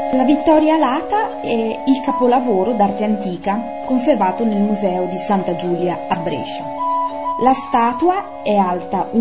La Vittoria Alata è il capolavoro d'arte antica conservato nel Museo di Santa Giulia a Brescia. La statua è alta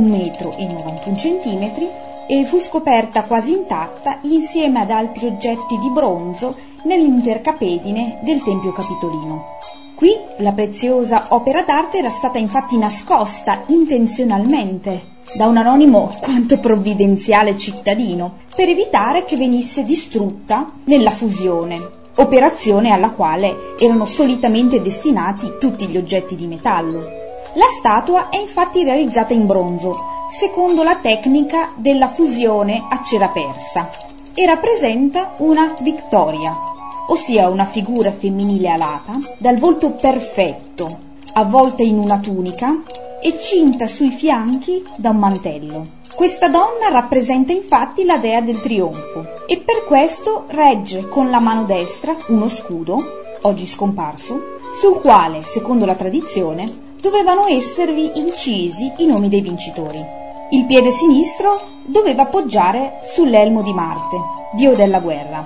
1,91 m e fu scoperta quasi intatta insieme ad altri oggetti di bronzo nell'intercapedine del Tempio Capitolino. Qui la preziosa opera d'arte era stata infatti nascosta intenzionalmente da un anonimo quanto provvidenziale cittadino per evitare che venisse distrutta nella fusione, operazione alla quale erano solitamente destinati tutti gli oggetti di metallo. La statua è infatti realizzata in bronzo, secondo la tecnica della fusione a cera persa, e rappresenta una Vittoria, ossia una figura femminile alata, dal volto perfetto, avvolta in una tunica e cinta sui fianchi da un mantello. Questa donna rappresenta infatti la dea del trionfo e per questo regge con la mano destra uno scudo, oggi scomparso, sul quale, secondo la tradizione, dovevano esservi incisi i nomi dei vincitori. Il piede sinistro doveva poggiare sull'elmo di Marte, dio della guerra.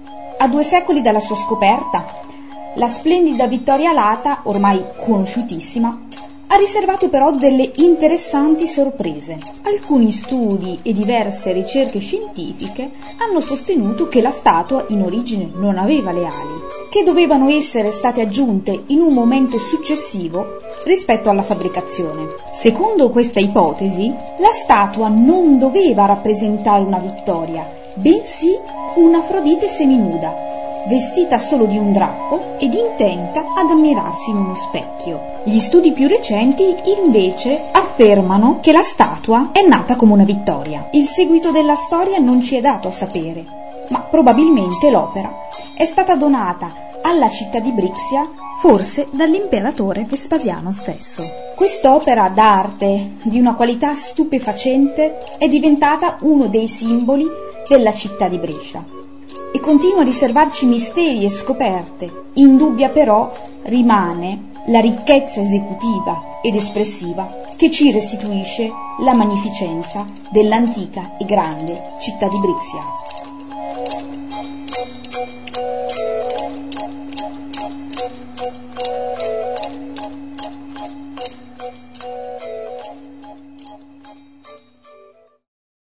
A 2 secoli dalla sua scoperta, la splendida Vittoria Alata, ormai conosciutissima, ha riservato però delle interessanti sorprese. Alcuni studi e diverse ricerche scientifiche hanno sostenuto che la statua in origine non aveva le ali, che dovevano essere state aggiunte in un momento successivo rispetto alla fabbricazione. Secondo questa ipotesi, la statua non doveva rappresentare una Vittoria, bensì un'Afrodite seminuda, vestita solo di un drappo ed intenta ad ammirarsi in uno specchio. Gli studi più recenti invece affermano che la statua è nata come una Vittoria. Il seguito della storia non ci è dato a sapere, ma probabilmente l'opera è stata donata alla città di Brixia, forse dall'imperatore Vespasiano stesso. Quest'opera d'arte di una qualità stupefacente è diventata uno dei simboli della città di Brescia e continua a riservarci misteri e scoperte. Indubbia però rimane la ricchezza esecutiva ed espressiva che ci restituisce la magnificenza dell'antica e grande città di Brixia.